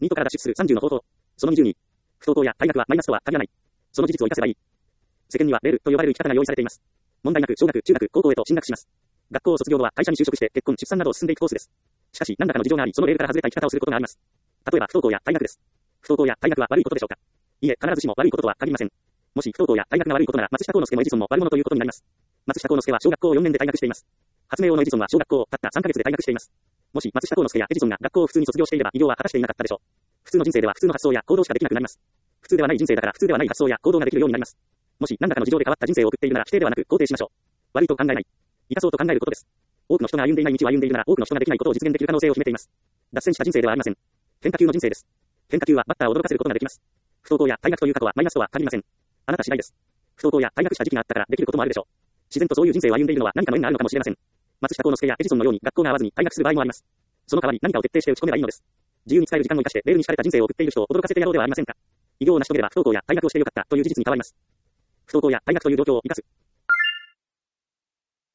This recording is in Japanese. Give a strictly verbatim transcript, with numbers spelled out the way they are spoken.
ニートから脱出するさんじゅうの方法。そのにじゅうに。不登校や退学はマイナスとは限らない。その事実を生かせばいい。世間にはレールと呼ばれる生き方が用意されています。問題なく小学、中学、高校へと進学します。学校を卒業後は会社に就職して結婚、出産などを進んでいくコースです。しかし何らかの事情があり、そのレールから外れた生き方をすることがあります。例えば不登校や退学です。不登校や退学は悪いことでしょうか。いえ、必ずしも悪いこととは限りません。もし不登校や退学が悪いことなら、松下幸之助もエジソンも悪者ということになります。松下幸之助は小学校よねんで退学しています。発明王のエジソンは小学校をたったさんかげつで退学しています。もし松下幸之助やエジソンが学校を普通に卒業していれば偉業は果たしていなかったでしょう。普通の人生では普通の発想や行動しかできなくなります。普通ではない人生だから普通ではない発想や行動ができるようになります。もし何らかの事情で変わった人生を送っているなら否定ではなく肯定しましょう。悪いと考えない。生かそうと考えることです。多くの人が歩んでいない道を歩んでいるなら多くの人ができないことを実現できる可能性を秘めています。脱線した人生ではありません。変化球の人生です。変化球はバッターを驚かせることができます。不登校や退学という過去はマイナスとは限りません。あなた次第です。不登校や退学した時期があったからできることもあるでしょう。自然とそういう人生を歩んでいるのは何かの縁があるのかもしれません。松下幸之助やエジソンのように学校が合わずに退学する場合もあります。その代わり何かを徹底して打ち込めばいいのです。自由に使える時間を生かしてレールに敷かれた人生を送っている人を驚かせてやろうではありませんか。偉業を成し遂げれば不登校や退学をしてよかったという事実に変わります。不登校や退学という状況を生かす。